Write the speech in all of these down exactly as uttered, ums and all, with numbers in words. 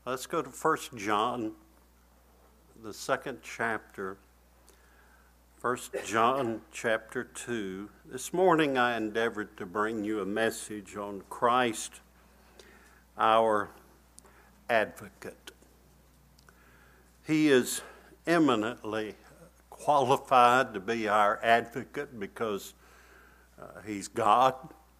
Let's go to First John, the second chapter. First John chapter two. This morning I endeavored to bring you a message on Christ, our advocate. He is eminently qualified to be our advocate because uh, he's God.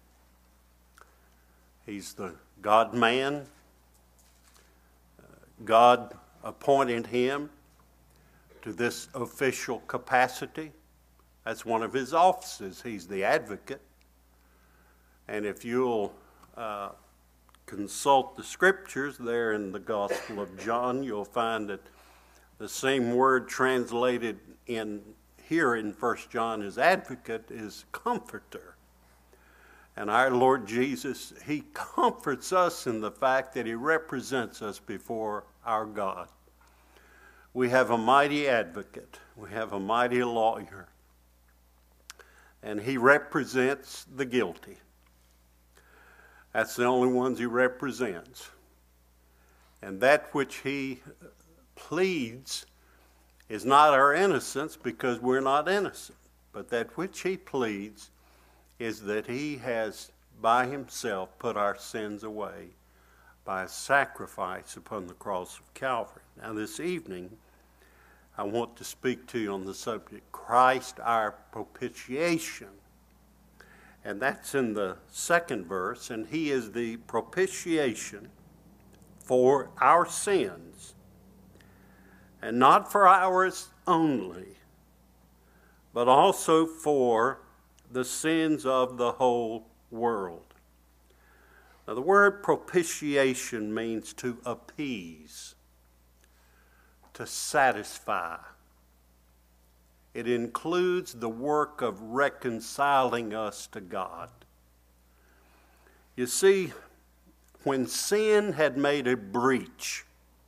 He's the God-man. Uh, God appointed him to this official capacity. That's one of his offices. He's the advocate. And if you'll uh, consult the scriptures there in the Gospel of John, you'll find that the same word translated in here in First John as advocate is comforter. And our Lord Jesus, he comforts us in the fact that he represents us before our God. We have a mighty advocate. We have a mighty lawyer. And he represents the guilty. That's the only ones he represents. And that which he pleads is not our innocence, because we're not innocent. But that which he pleads is that he has by himself put our sins away by a sacrifice upon the cross of Calvary. Now this evening, I want to speak to you on the subject, Christ our propitiation. And that's in the second verse, and he is the propitiation for our sins, and not for ours only, but also for the sins of the whole world. Now, the word propitiation means to appease, to satisfy. It includes the work of reconciling us to God. You see, when sin had made a breach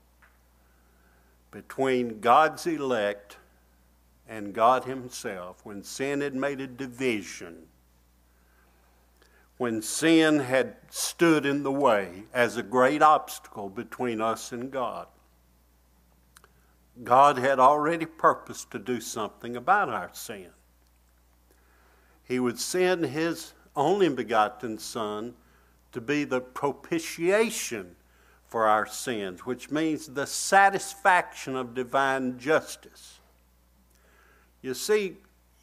between God's elect and God himself, when sin had made a division, when sin had stood in the way as a great obstacle between us and God, God had already purposed to do something about our sin. He would send his only begotten Son to be the propitiation for our sins, which means the satisfaction of divine justice. You see,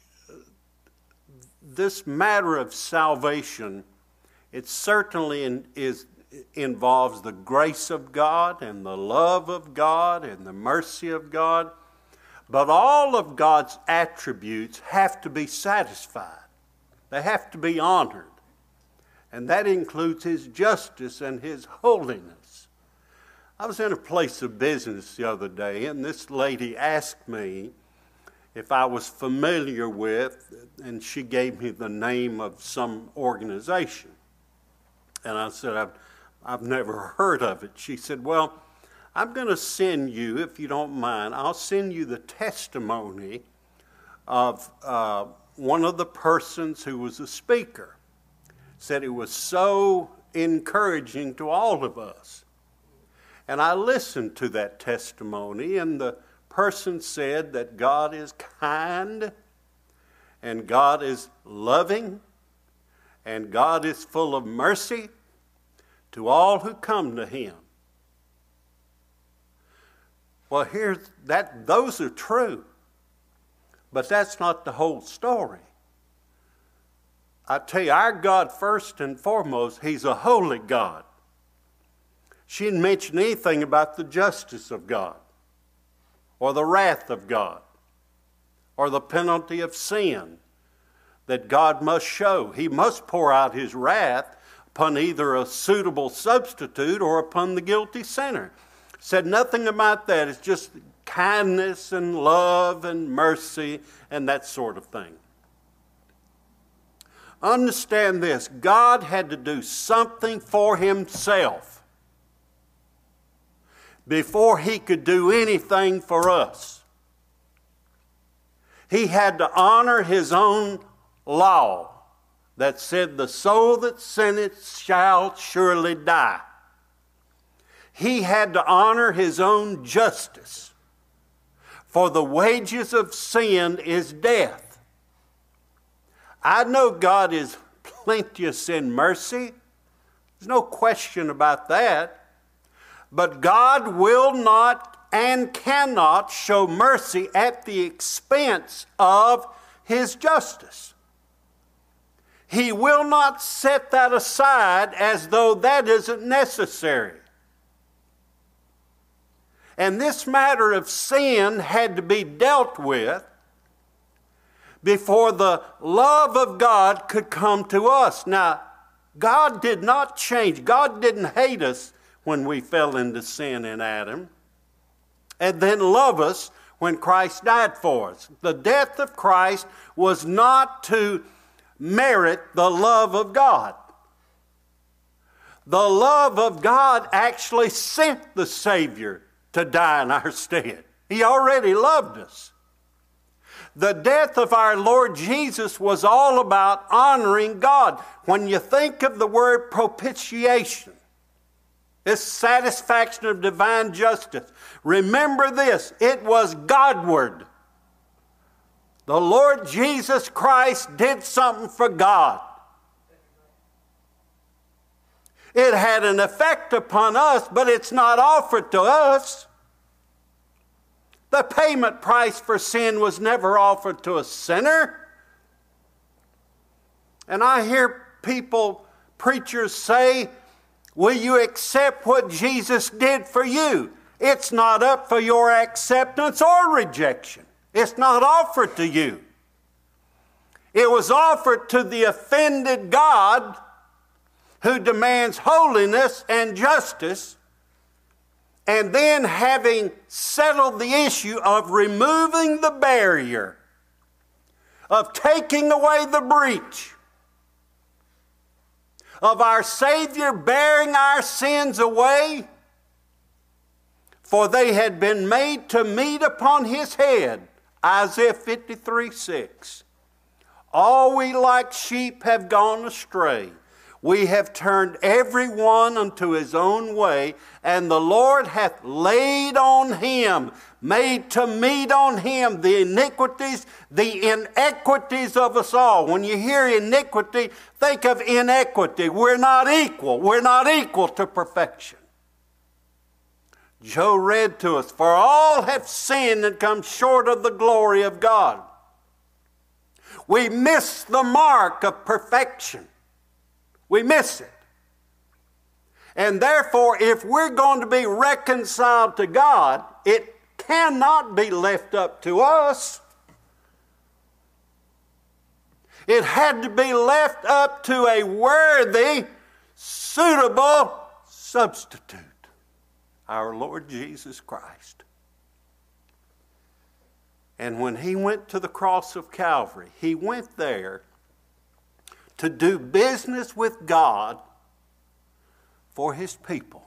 this matter of salvation, it certainly in, is, involves the grace of God and the love of God and the mercy of God, but all of God's attributes have to be satisfied. They have to be honored, and that includes his justice and his holiness. I was in a place of business the other day, and this lady asked me if I was familiar with, and she gave me the name of some organization. And I said, I've, I've never heard of it. She said, well, I'm going to send you, if you don't mind, I'll send you the testimony of uh, one of the persons who was a speaker. Said it was so encouraging to all of us. And I listened to that testimony, and the person said that God is kind, and God is loving, and God is full of mercy to all who come to him. Well, here's that, those are true, but that's not the whole story. I tell you, our God, first and foremost, he's a holy God. She didn't mention anything about the justice of God, or the wrath of God, or the penalty of sin that God must show. He must pour out his wrath upon either a suitable substitute or upon the guilty sinner. Said nothing about that. It's just kindness and love and mercy and that sort of thing. Understand this, God had to do something for himself before he could do anything for us. He had to honor his own law that said, the soul that sinneth shall surely die. he had to honor his own justice. For the wages of sin is death. I know God is plenteous in mercy. There's no question about that. But God will not and cannot show mercy at the expense of his justice. He will not set that aside as though that isn't necessary. And this matter of sin had to be dealt with before the love of God could come to us. Now, God did not change. God didn't hate us when we fell into sin in Adam, and then love us when Christ died for us. The death of Christ was not to merit the love of God. The love of God actually sent the Savior to die in our stead. He already loved us. The death of our Lord Jesus was all about honoring God. When you think of the word propitiation, this satisfaction of divine justice, remember this, it was Godward. The Lord Jesus Christ did something for God. It had an effect upon us, but it's not offered to us. The payment price for sin was never offered to a sinner. And I hear people, preachers say, will you accept what Jesus did for you? It's not up for your acceptance or rejection. It's not offered to you. It was offered to the offended God who demands holiness and justice. And then, having settled the issue of removing the barrier, of taking away the breach, of our Savior bearing our sins away, for they had been made to meet upon his head, Isaiah fifty-three six. All we like sheep have gone astray. We have turned every one unto his own way, and the Lord hath laid on him, made to meet on him the iniquities, the inequities of us all. When you hear iniquity, think of inequity. We're not equal. We're not equal to perfection. Joe read to us, for all have sinned and come short of the glory of God. We miss the mark of perfection. We miss it. And therefore, if we're going to be reconciled to God, it cannot be left up to us. It had to be left up to a worthy, suitable substitute, our Lord Jesus Christ. And when he went to the cross of Calvary, he went there to do business with God for his people.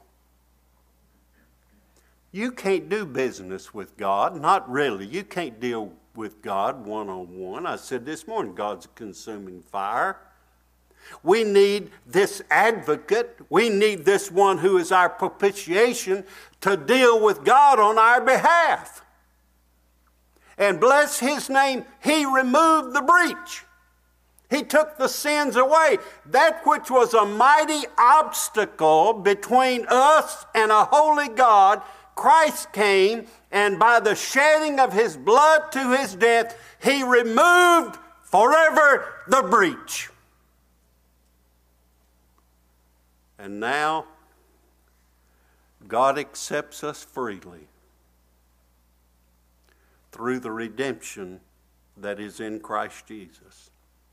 You can't do business with God, not really. You can't deal with God one-on-one. I said this morning, God's a consuming fire. We need this advocate. We need this one who is our propitiation to deal with God on our behalf. And bless his name, he removed the breach. He took the sins away. That which was a mighty obstacle between us and a holy God, Christ came, and by the shedding of his blood to his death, he removed forever the breach. And now, God accepts us freely through the redemption that is in Christ Jesus.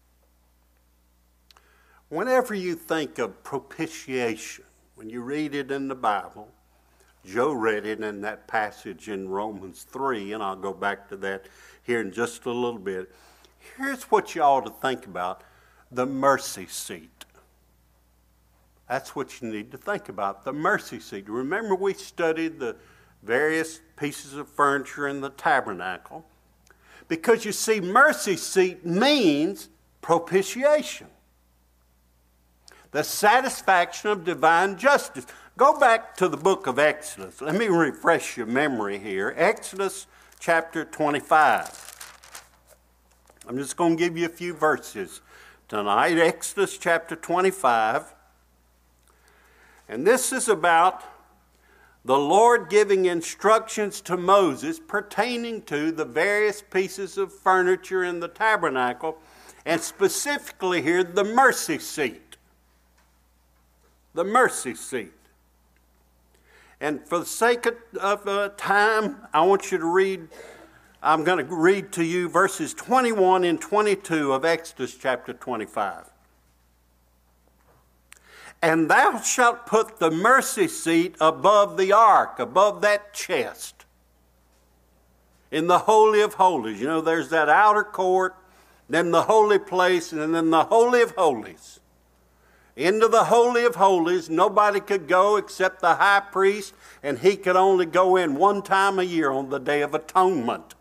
Whenever you think of propitiation, when you read it in the Bible, Joe read it in that passage in Romans three, and I'll go back to that here in just a little bit. Here's what you ought to think about: the mercy seat. That's what you need to think about, the mercy seat. Remember, we studied the various pieces of furniture in the tabernacle, because you see, mercy seat means propitiation. The satisfaction of divine justice. Go back to the book of Exodus. Let me refresh your memory here. Exodus chapter twenty-five. I'm just going to give you a few verses tonight. Exodus chapter twenty-five. And this is about the Lord giving instructions to Moses pertaining to the various pieces of furniture in the tabernacle, and specifically here, the mercy seat. The mercy seat. And for the sake of, of uh, time, I want you to read, I'm going to read to you verses twenty-one and twenty-two of Exodus chapter twenty-five. And thou shalt put the mercy seat above the ark, above that chest, in the Holy of Holies. You know, there's that outer court, then the holy place, and then the Holy of Holies. Into the Holy of Holies, nobody could go except the high priest, and he could only go in one time a year on the Day of Atonement.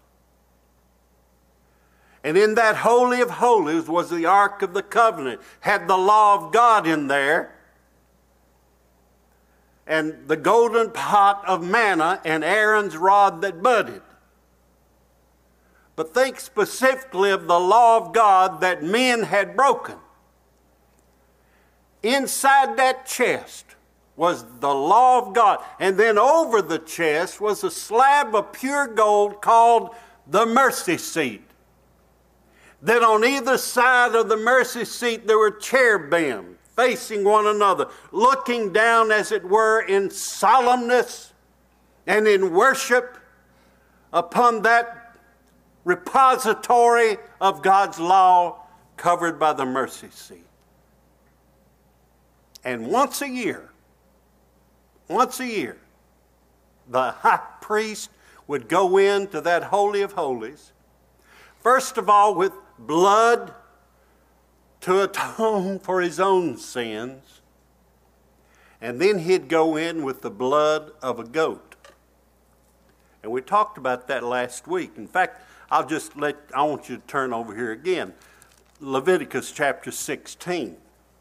And in that Holy of Holies was the Ark of the Covenant, had the law of God in there, and the golden pot of manna and Aaron's rod that budded. But think specifically of the law of God that men had broken. Inside that chest was the law of God. And then over the chest was a slab of pure gold called the mercy seat. Then on either side of the mercy seat there were cherubim facing one another, looking down, as it were, in solemnness and in worship upon that repository of God's law covered by the mercy seat. And once a year, once a year, the high priest would go into that Holy of Holies, first of all with blood to atone for his own sins, and then he'd go in with the blood of a goat. And we talked about that last week. In fact, I'll just let, I want you to turn over here again. Leviticus chapter sixteen.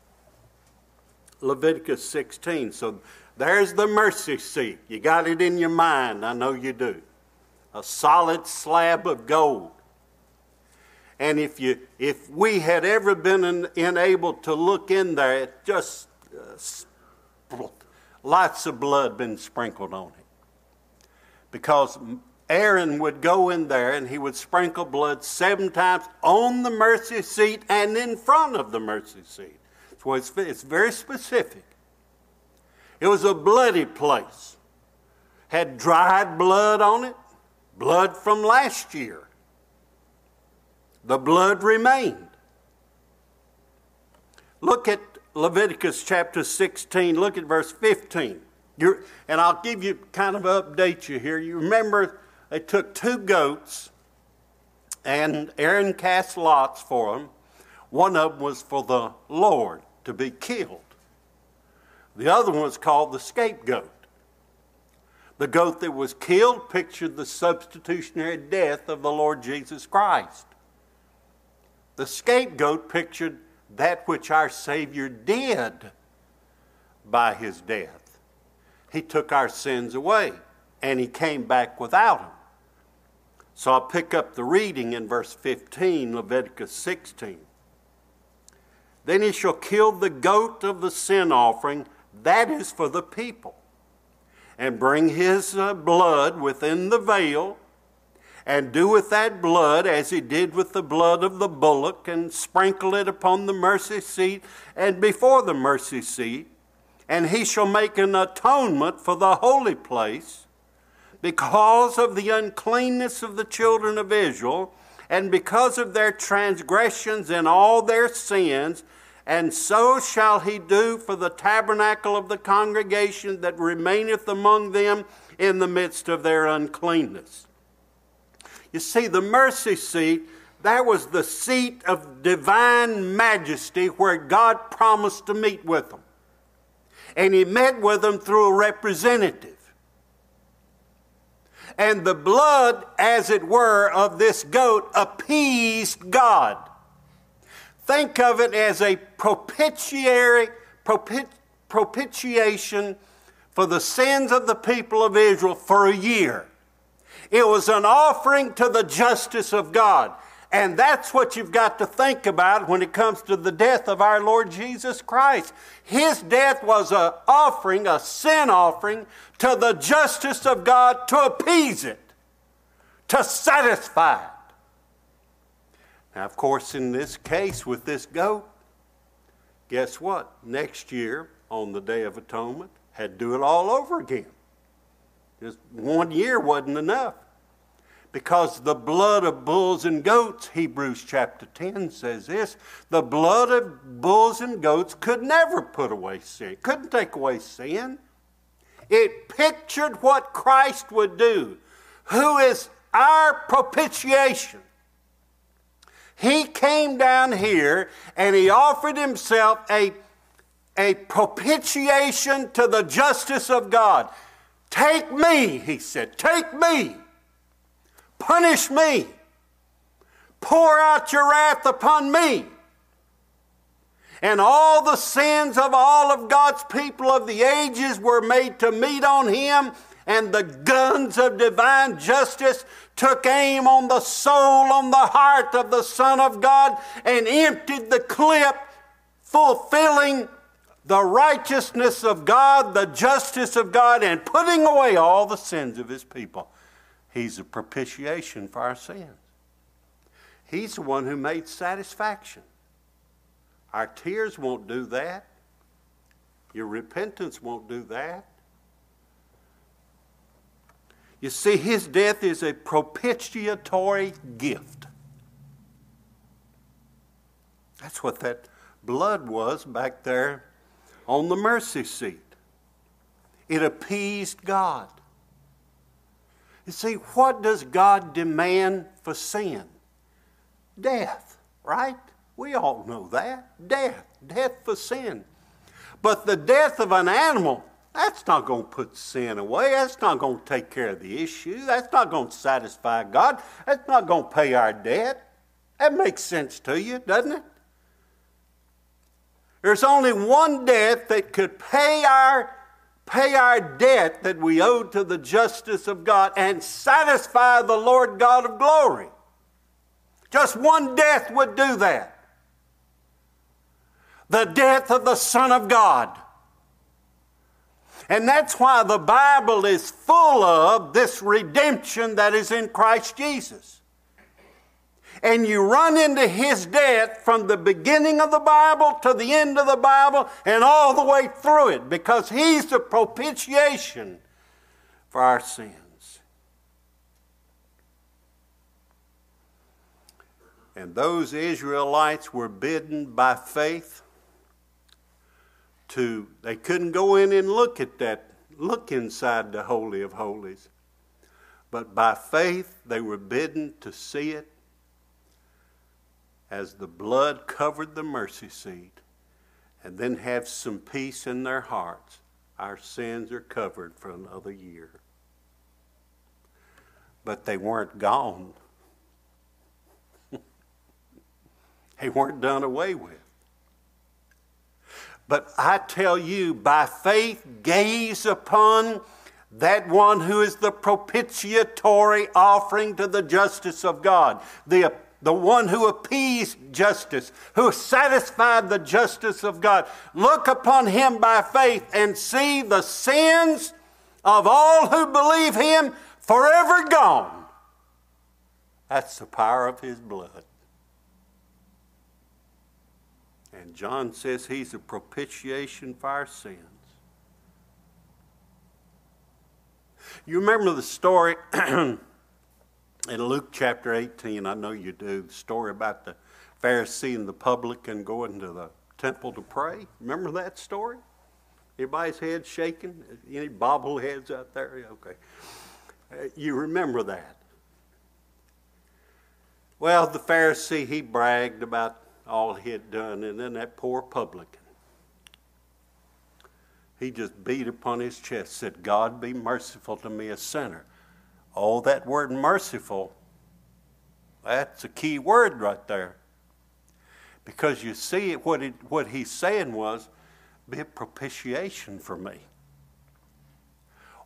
Leviticus sixteen. So there's the mercy seat. You got it in your mind. I know you do. A solid slab of gold. And if you, if we had ever been in, enabled to look in there, it just uh, lots of blood been sprinkled on it. Because Aaron would go in there and he would sprinkle blood seven times on the mercy seat and in front of the mercy seat. So it's, it's very specific. It was a bloody place. Had dried blood on it, blood from last year. The blood remained. Look at Leviticus chapter sixteen. Look at verse fifteen. You're, and I'll give you kind of update you here. You remember they took two goats and Aaron cast lots for them. One of them was for the Lord to be killed. The other one was called the scapegoat. The goat that was killed pictured the substitutionary death of the Lord Jesus Christ. The scapegoat pictured that which our Savior did by his death. He took our sins away, and he came back without them. So I'll pick up the reading in verse fifteen, Leviticus sixteen. Then he shall kill the goat of the sin offering, that is for the people, and bring his uh, blood within the veil, and do with that blood as he did with the blood of the bullock, and sprinkle it upon the mercy seat and before the mercy seat. And he shall make an atonement for the holy place because of the uncleanness of the children of Israel, and because of their transgressions and all their sins. And so shall he do for the tabernacle of the congregation that remaineth among them in the midst of their uncleanness. You see, the mercy seat, that was the seat of divine majesty where God promised to meet with them. And he met with them through a representative. And the blood, as it were, of this goat appeased God. Think of it as a propitiatory, propit, propitiation for the sins of the people of Israel for a year. It was an offering to the justice of God. And that's what you've got to think about when it comes to the death of our Lord Jesus Christ. His death was an offering, a sin offering, to the justice of God to appease it, to satisfy it. Now, of course, in this case with this goat, guess what? Next year, on the Day of Atonement, had to do it all over again. Just one year wasn't enough. Because the blood of bulls and goats, Hebrews chapter ten says this, the blood of bulls and goats could never put away sin, couldn't take away sin. It pictured what Christ would do, who is our propitiation. He came down here and he offered himself a, a propitiation to the justice of God. Take me, he said, take me. Punish me. Pour out your wrath upon me. And all the sins of all of God's people of the ages were made to meet on him, and the guns of divine justice took aim on the soul, on the heart of the Son of God, and emptied the clip, fulfilling the righteousness of God, the justice of God, and putting away all the sins of his people. He's a propitiation for our sins. He's the one who made satisfaction. Our tears won't do that. Your repentance won't do that. You see, his death is a propitiatory gift. That's what that blood was back there on the mercy seat. It appeased God. You see, what does God demand for sin? Death, right? We all know that. Death. Death for sin. But the death of an animal, that's not going to put sin away. That's not going to take care of the issue. That's not going to satisfy God. That's not going to pay our debt. That makes sense to you, doesn't it? There's only one death that could pay our pay our debt that we owe to the justice of God and satisfy the Lord God of glory. Just one death would do that. The death of the Son of God. And that's why the Bible is full of this redemption that is in Christ Jesus. And you run into his death from the beginning of the Bible to the end of the Bible and all the way through it, because he's the propitiation for our sins. And those Israelites were bidden by faith to, they couldn't go in and look at that, look inside the Holy of Holies. But by faith, they were bidden to see it as the blood covered the mercy seat, and then have some peace in their hearts. Our sins are covered for another year. But they weren't gone. They weren't done away with. But I tell you, by faith, gaze upon that one who is the propitiatory offering to the justice of God, the The one who appeased justice, who satisfied the justice of God. Look upon him by faith and see the sins of all who believe him forever gone. That's the power of his blood. And John says he's a propitiation for our sins. You remember the story in Luke chapter eighteen, I know you do, the story about the Pharisee and the publican going to the temple to pray. Remember that story? Everybody's head shaking? Any bobbleheads out there? Okay. Uh, you remember that. Well, the Pharisee, he bragged about all he had done, and then that poor publican, he just beat upon his chest, said, God be merciful to me, a sinner. Oh, that word merciful, that's a key word right there. Because you see, what, it, what he's saying was, be a propitiation for me.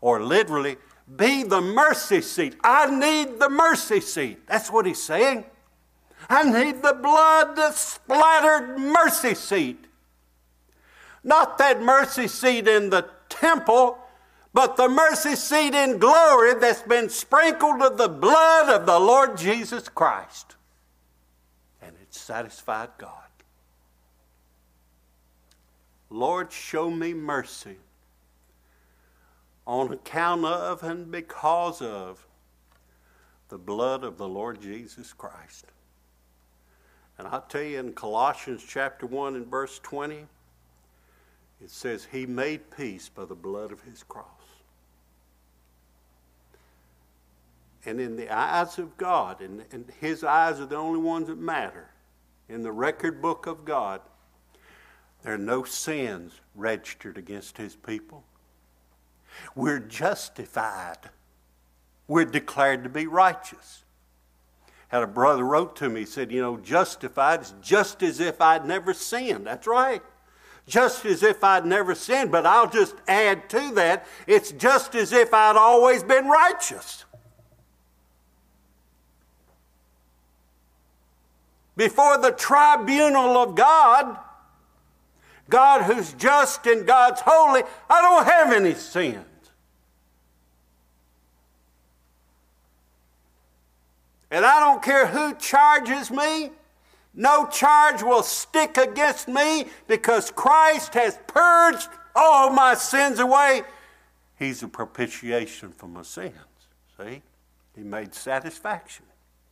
or literally, be the mercy seat. I need the mercy seat. That's what he's saying. I need the blood splattered mercy seat. Not that mercy seat in the temple, but the mercy seat in glory that's been sprinkled with the blood of the Lord Jesus Christ. And it satisfied God. Lord, show me mercy on account of and because of the blood of the Lord Jesus Christ. And I'll tell you, in Colossians chapter one and verse twenty, it says, He made peace by the blood of His cross. And in the eyes of God, and, and His eyes are the only ones that matter, in the record book of God, there are no sins registered against His people. We're justified. We're declared to be righteous. Had a brother wrote to me, he said, you know, justified is just as if I'd never sinned. That's right. Just as if I'd never sinned. But I'll just add to that, it's just as if I'd always been righteous. Before the tribunal of God, God who's just and God's holy, I don't have any sins. And I don't care who charges me. No charge will stick against me because Christ has purged all my sins away. He's a propitiation for my sins. See? He made satisfaction.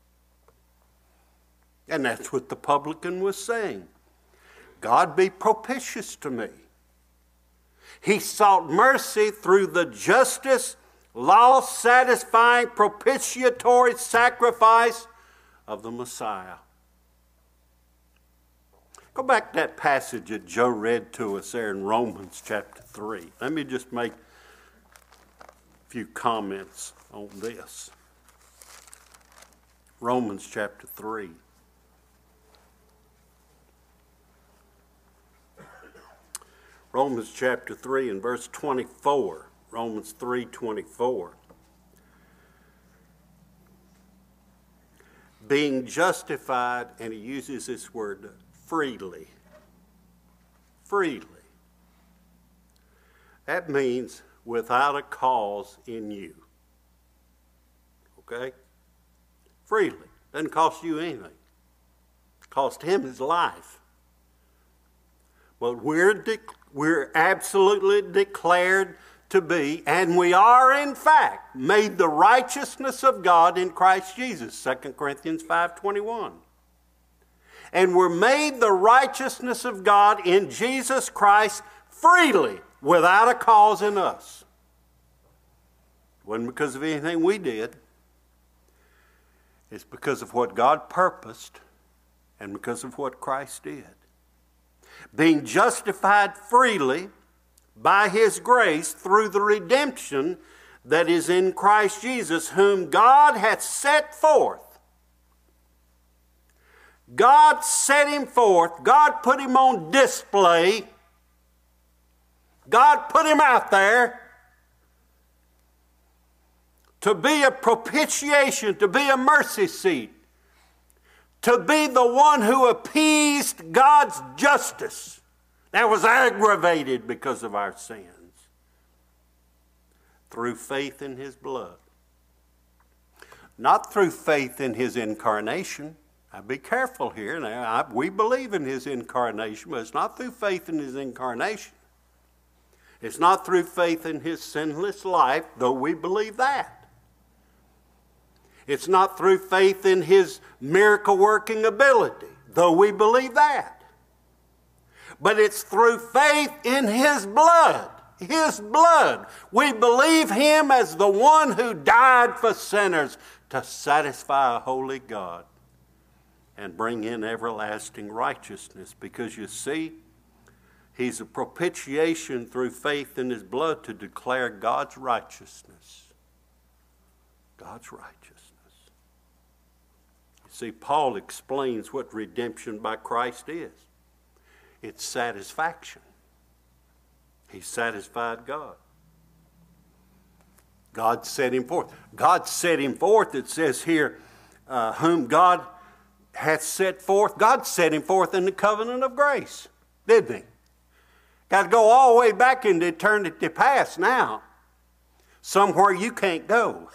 And that's what the publican was saying. God be propitious to me. He sought mercy through the justice, law-satisfying, propitiatory sacrifice of the Messiah. Go back to that passage that Joe read to us there in Romans chapter three. Let me just make a few comments on this. Romans chapter three. Romans chapter three and verse twenty-four. Romans three twenty-four. Being justified, and he uses this word freely. Freely. That means without a cause in you. Okay? Freely. Doesn't cost you anything. It cost him his life. But we're, de- we're absolutely declared to be, and we are in fact, made the righteousness of God in Christ Jesus, Second Corinthians five twenty-one. And we're made the righteousness of God in Jesus Christ freely, without a cause in us. It wasn't because of anything we did. It's because of what God purposed and because of what Christ did. Being justified freely by His grace through the redemption that is in Christ Jesus, whom God hath set forth. God set Him forth. God put Him on display. God put Him out there to be a propitiation, to be a mercy seat, to be the one who appeased God's justice that was aggravated because of our sins through faith in His blood. Not through faith in His incarnation. Now be careful here. Now, I, we believe in His incarnation, but it's not through faith in His incarnation. It's not through faith in His sinless life, though we believe that. It's not through faith in His miracle-working ability, though we believe that. But it's through faith in His blood. His blood. We believe Him as the one who died for sinners to satisfy a holy God and bring in everlasting righteousness. Because you see, He's a propitiation through faith in His blood to declare God's righteousness. God's righteousness. You see, Paul explains what redemption by Christ is. It's satisfaction. He satisfied God. God set him forth. God set him forth, it says here, uh, whom God hath set forth. God set him forth in the covenant of grace, didn't he? Got to go all the way back into eternity past now. Somewhere you can't go.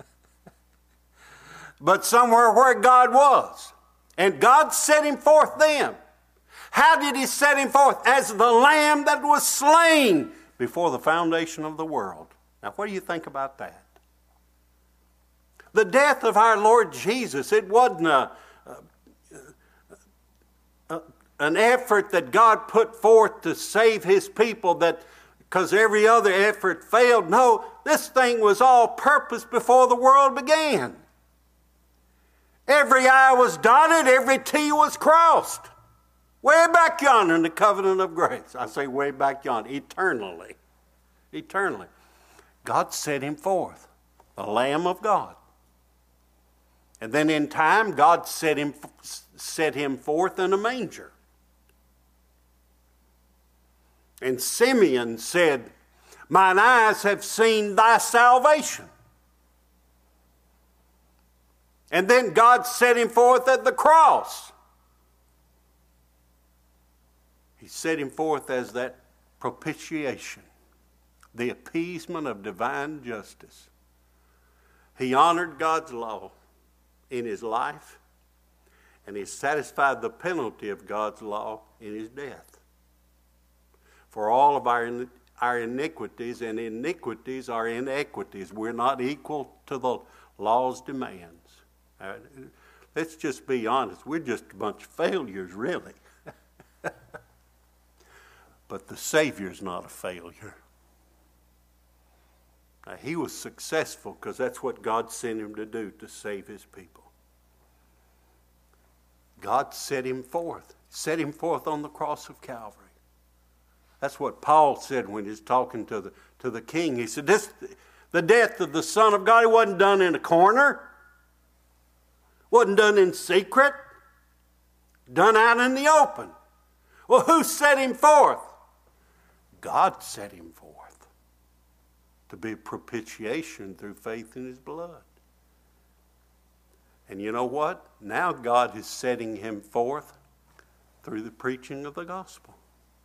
But somewhere where God was. And God set him forth then. How did he set him forth? As the lamb that was slain before the foundation of the world. Now, what do you think about that? The death of our Lord Jesus, it wasn't a, a, a, an effort that God put forth to save his people that because every other effort failed. No, this thing was all purpose before the world began. Every I was dotted, every T was crossed. Way back yonder in the covenant of grace. I say way back yonder, eternally. Eternally. God set him forth, the Lamb of God. And then in time, God set him, set him forth in a manger. And Simeon said, mine eyes have seen thy salvation. And then God set him forth at the cross. He set him forth as that propitiation, the appeasement of divine justice. He honored God's law in his life, and he satisfied the penalty of God's law in his death. For all of our, our iniquities, and iniquities are inequities. We're not equal to the law's demands. Uh, let's just be honest. We're just a bunch of failures, really. But the Savior's not a failure. Now, he was successful because that's what God sent him to do, to save his people. God set him forth. Set him forth on the cross of Calvary. That's what Paul said when he was talking to the, to the king. He said, this, the death of the Son of God, it wasn't done in a corner. Wasn't done in secret. Done out in the open. Well, who set him forth? God set him forth to be propitiation through faith in his blood. And you know what? Now God is setting him forth through the preaching of the gospel.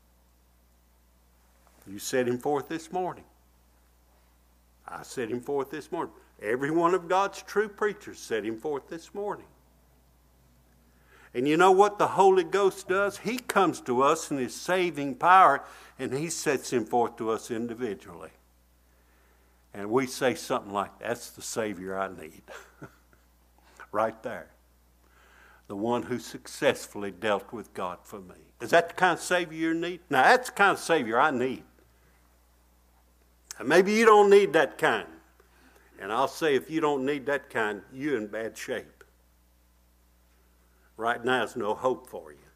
You set him forth this morning. I set him forth this morning. Every one of God's true preachers set him forth this morning. And you know what the Holy Ghost does? He comes to us in his saving power, and he sets him forth to us individually. And we say something like, that's the Savior I need. Right there. The one who successfully dealt with God for me. Is that the kind of Savior you need? Now, that's the kind of Savior I need. And maybe you don't need that kind. And I'll say if you don't need that kind, you're in bad shape. Right now, there's no hope for you.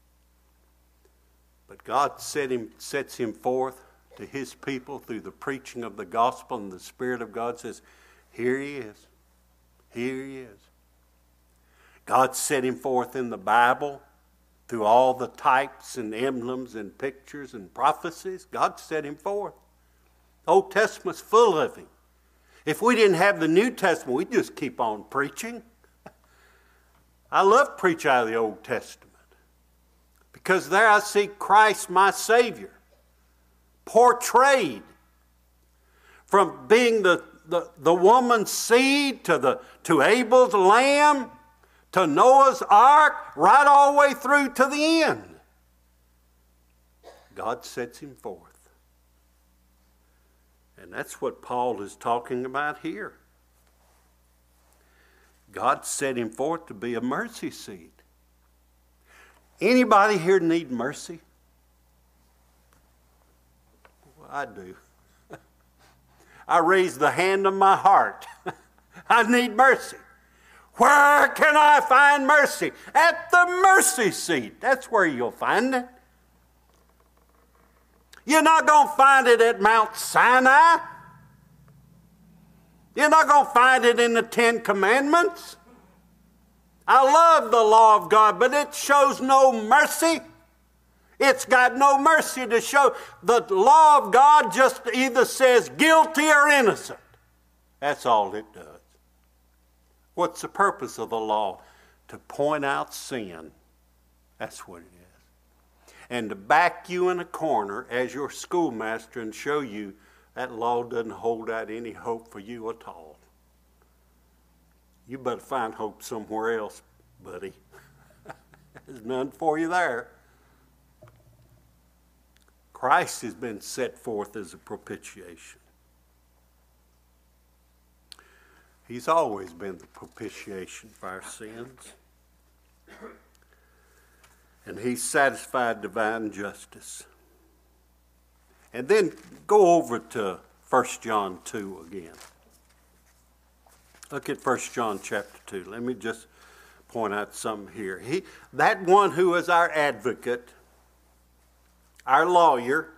But God set him, sets him forth to his people through the preaching of the gospel, and the Spirit of God says, here he is. Here he is. God set him forth in the Bible through all the types and emblems and pictures and prophecies. God set him forth. The Old Testament's full of him. If we didn't have the New Testament, we'd just keep on preaching. I love to preach out of the Old Testament because there I see Christ, my Savior, portrayed from being the, the, the woman's seed to, the, to Abel's lamb to Noah's ark, right all the way through to the end. God sets him forth. And that's what Paul is talking about here. God set him forth to be a mercy seat. Anybody here need mercy? Well, I do. I raise the hand of my heart. I need mercy. Where can I find mercy? At the mercy seat. That's where you'll find it. You're not going to find it at Mount Sinai. You're not going to find it in the Ten Commandments. I love the law of God, but it shows no mercy. It's got no mercy to show. The law of God just either says guilty or innocent. That's all it does. What's the purpose of the law? To point out sin. That's what it is. And to back you in a corner as your schoolmaster and show you that law doesn't hold out any hope for you at all. You better find hope somewhere else, buddy. There's none for you there. Christ has been set forth as a propitiation. He's always been the propitiation for our sins. And he's satisfied divine justice. And then go over to First John two again. Look at First John chapter two. Let me just point out something here. He, that one who is our advocate, our lawyer,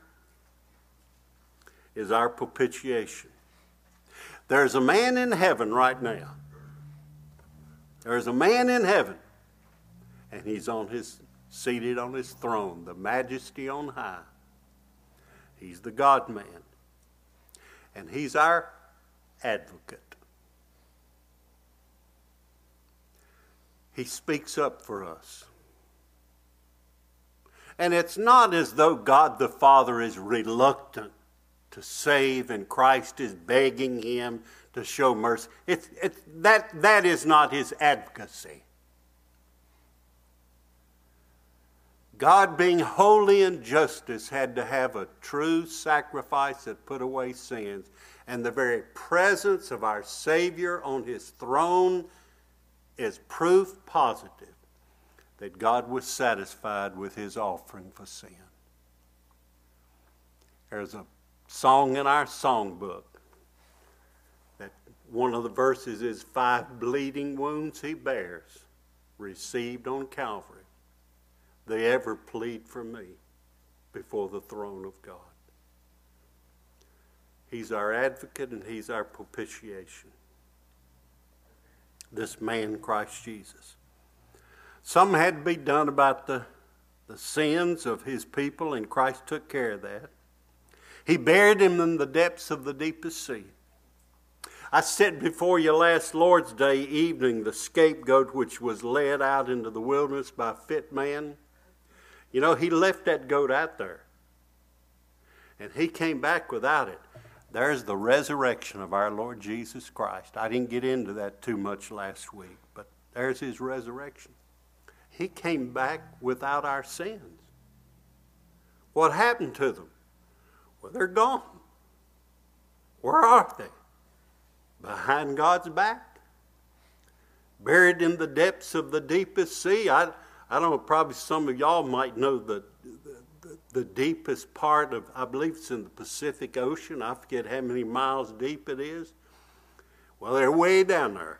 is our propitiation. There's a man in heaven right now. There's a man in heaven, and he's on his seated on his throne, the majesty on high. He's the God-man, and he's our advocate. He speaks up for us. And it's not as though God the Father is reluctant to save and Christ is begging him to show mercy. It's, it's, that, that is not his advocacy. God, being holy and justice, had to have a true sacrifice that put away sins. And the very presence of our Savior on his throne is proof positive that God was satisfied with his offering for sin. There's a song in our songbook that one of the verses is, five bleeding wounds he bears, received on Calvary. They ever plead for me before the throne of God. He's our advocate and he's our propitiation. This man, Christ Jesus. Something had to be done about the, the sins of his people, and Christ took care of that. He buried him in the depths of the deepest sea. I said before you last Lord's Day evening, the scapegoat which was led out into the wilderness by a fit man. You know, he left that goat out there. And he came back without it. There's the resurrection of our Lord Jesus Christ. I didn't get into that too much last week, but there's his resurrection. He came back without our sins. What happened to them? Well, they're gone. Where are they? Behind God's back. Buried in the depths of the deepest sea. I, I don't know, probably some of y'all might know the, the, the, the deepest part of, I believe it's in the Pacific Ocean. I forget how many miles deep it is. Well, they're way down there.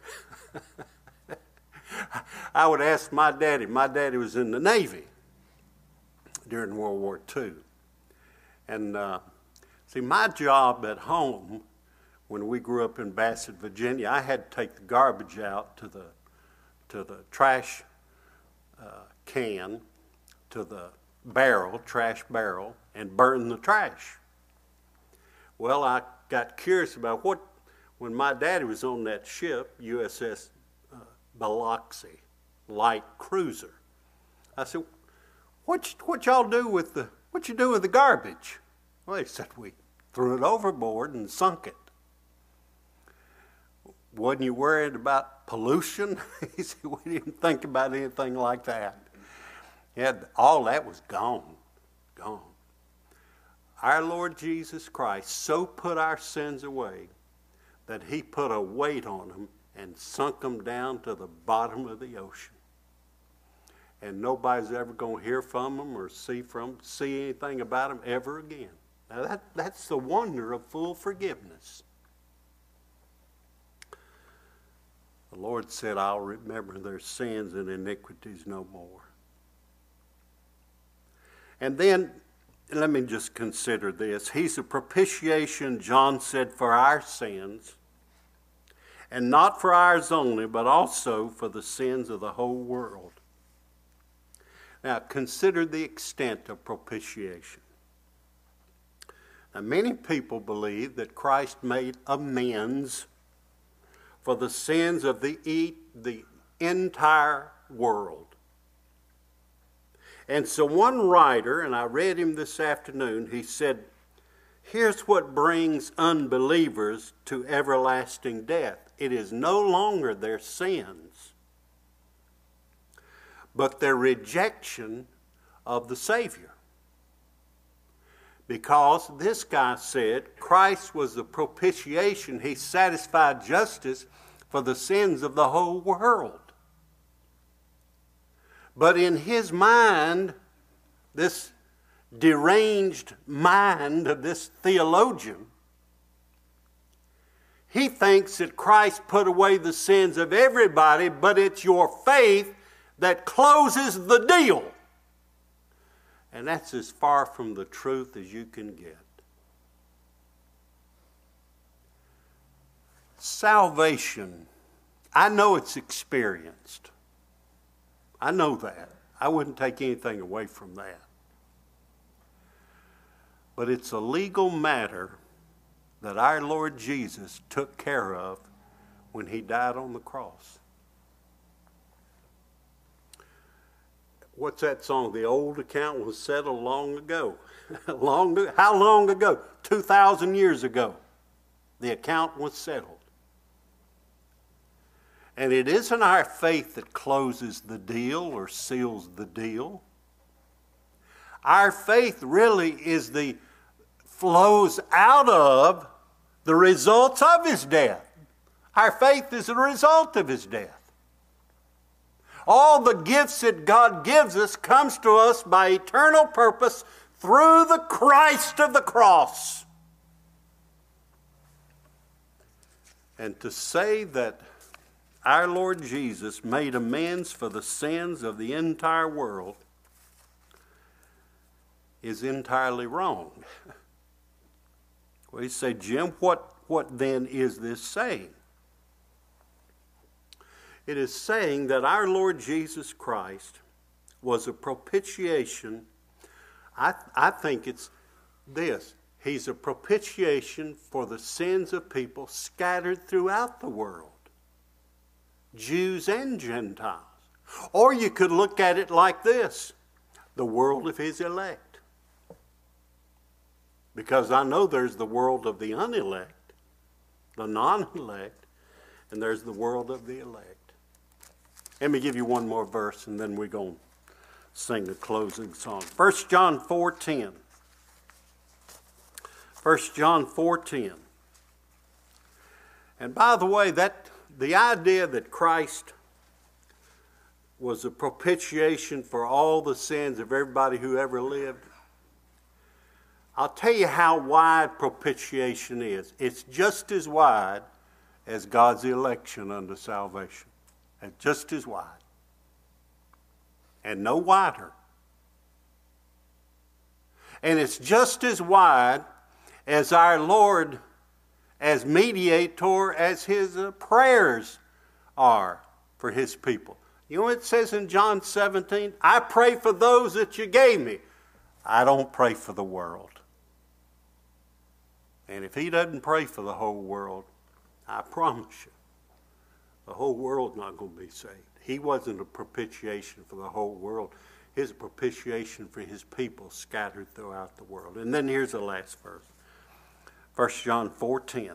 I would ask my daddy. My daddy was in the Navy during World War Two. And uh, see, my job at home, when we grew up in Bassett, Virginia, I had to take the garbage out to the to the trash uh, can, to the barrel, trash barrel, and burn the trash. Well, I got curious about what, when my daddy was on that ship, U S S uh, Biloxi, light cruiser. I said, what, what y'all do with the, what you do with the garbage? Well, they said, we threw it overboard and sunk it. Wasn't you worried about pollution? He said, we didn't think about anything like that. Yeah, all that was gone, gone. Our Lord Jesus Christ so put our sins away that he put a weight on them and sunk them down to the bottom of the ocean. And nobody's ever going to hear from them or see from see anything about them ever again. Now that, that's the wonder of full forgiveness. The Lord said, I'll remember their sins and iniquities no more. And then, let me just consider this. He's a propitiation, John said, for our sins. And not for ours only, but also for the sins of the whole world. Now, consider the extent of propitiation. Now, many people believe that Christ made amends for the sins of the, e- the entire world. And so one writer, and I read him this afternoon, he said, here's what brings unbelievers to everlasting death. It is no longer their sins, but their rejection of the Savior. Because this guy said Christ was the propitiation. He satisfied justice for the sins of the whole world. But in his mind, this deranged mind of this theologian, he thinks that Christ put away the sins of everybody, but it's your faith that closes the deal. And that's as far from the truth as you can get. Salvation, I know it's experienced. I know that. I wouldn't take anything away from that. But it's a legal matter that our Lord Jesus took care of when he died on the cross. What's that song? The old account was settled long ago. long, how long ago? two thousand years ago. The account was settled. And it isn't our faith that closes the deal or seals the deal. Our faith really is the flows out of the results of his death. Our faith is the result of his death. All the gifts that God gives us comes to us by eternal purpose through the Christ of the cross. And to say that our Lord Jesus made amends for the sins of the entire world is entirely wrong. Well, you say, Jim, what, what then is this saying? It is saying that our Lord Jesus Christ was a propitiation. I, I think it's this. He's a propitiation for the sins of people scattered throughout the world, Jews and Gentiles. Or you could look at it like this, the world of his elect. Because I know there's the world of the unelect, the non-elect, and there's the world of the elect. Let me give you one more verse, and then we're going to sing a closing song. First John four ten. First John four ten. And by the way, that the idea that Christ was a propitiation for all the sins of everybody who ever lived, I'll tell you how wide propitiation is. It's just as wide as God's election unto salvation. It's just as wide. And no wider. And it's just as wide as our Lord, as mediator, as his uh, prayers are for his people. You know what it says in John seventeen? I pray for those that you gave me. I don't pray for the world. And if he doesn't pray for the whole world, I promise you, the whole world's not going to be saved. He wasn't a propitiation for the whole world. He's a propitiation for his people scattered throughout the world. And then here's the last verse. First John four ten.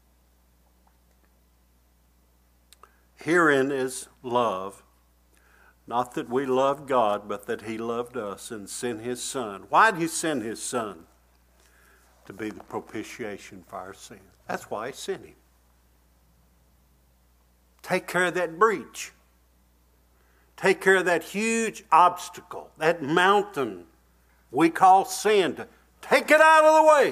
Herein is love, not that we loved God, but that he loved us and sent his Son. Why did he send his Son? To be the propitiation for our sins. That's why he sent him. Take care of that breach. Take care of that huge obstacle, that mountain we call sin. To take it out of the way.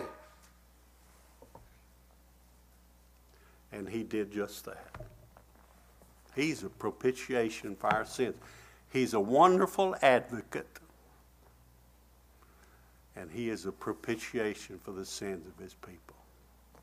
And he did just that. He's a propitiation for our sins. He's a wonderful advocate. And he is a propitiation for the sins of his people.